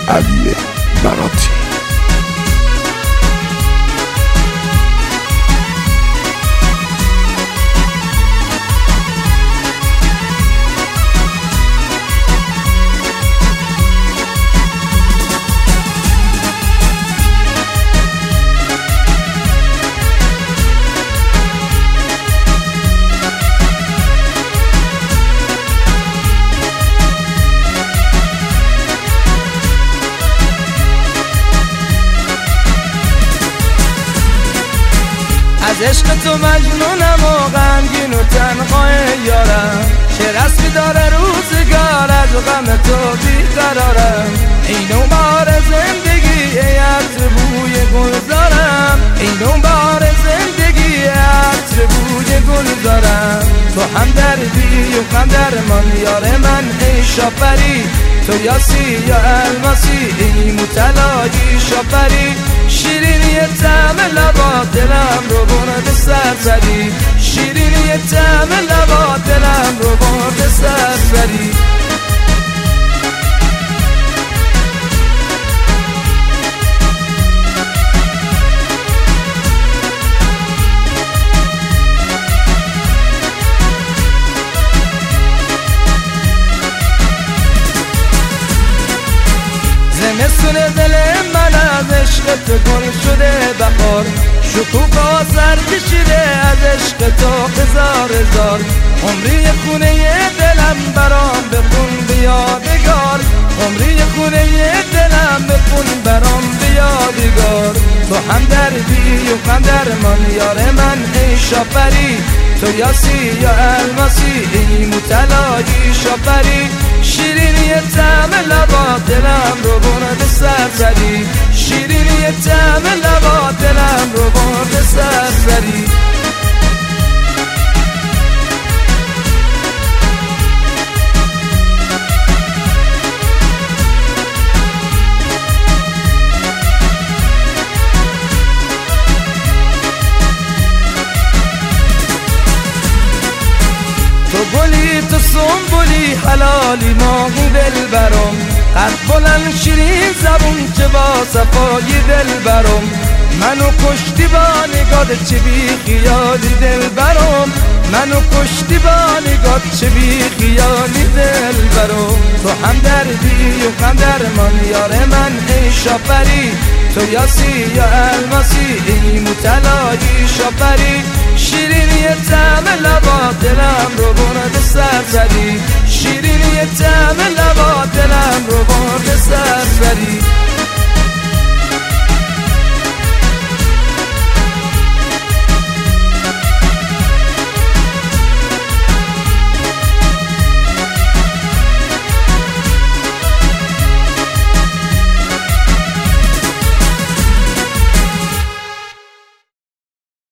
علی براتی. از عشق تو مجنونم و غمگین و تنها یارم، چه رسمی داره روزگار، از غم تو بیقرارم. این بار زندگی عطر بوی گلزارم، این بار زندگی عطر بوی گلزارم. تو هم دردی و هم درمان یار من ای شاپری، تو یاسی یا الماسی ای متلایی شاپری. شیرینی طعم لبات دلم رو برد سر زدی، شیرینی طعم لبات دلم رو برد سر زدی. زمستون دل من از عشق تو گل شده بهار، شکوفا سر کشیده از عشق تو هزار هزار. عمری خونه دلم برام بخون بیادگار، عمری خونه دلم بخون برام بیادگار. تو هم دردی و هم درمان یار من ای شاپری، تو یاسی یا الماسی ای متلایی شاپری. شیرینی طعم لبات دلم رو برد سر زدی، شیرینی طعم لبات دلم رو برد سر زدی. تو گلی تو سنبولی حلالی ماهی دل برم، قد بلند شیرین زبون چه با صفای دل برم. منو کشتی با نگات چه بی خیالی دل برم، منو کشتی با نگات چه بی خیالی دل برم. تو هم دردی و هم درمان یار من ای شاپری، تو یاسی یا الماسی ای متلایی شاپری. شیرینی طعم لبات دلم رو برد سر زدی، شیرینی طعم